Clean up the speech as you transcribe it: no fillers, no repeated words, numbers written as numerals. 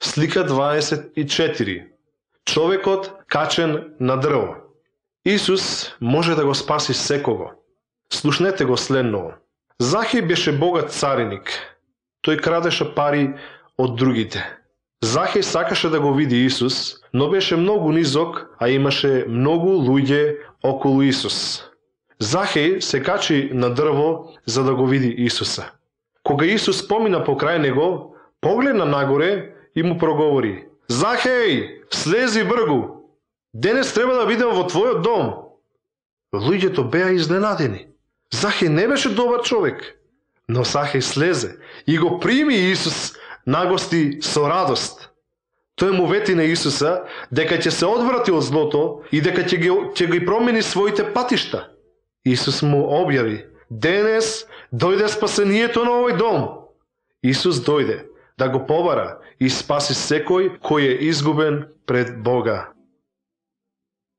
Слика 24. Човекот качен на дрво. Исус може да го спаси секого. Слушнете го следново. Захеј беше богат цариник. Тој крадеше пари од другите. Захеј сакаше да го види Исус, но беше многу низок, а имаше многу луѓе околу Исус. Захеј се качи на дрво за да го види Исуса. Кога Исус помина покрај него, погледна нагоре и му проговори: Захеј, слези бргу! Денес треба да бидам во твојот дом. Луѓето беа изненадени. Захеј не беше добар човек, но Захеј слезе и го прими Исус нагости со радост. Тој му вети на Исуса дека ќе се одврати од злото и дека ќе ги промени своите патишта. Исус му објави: денес дојде спасението на овој дом. Исус дојде да го побара и спаси секој кој е изгубен пред Бога.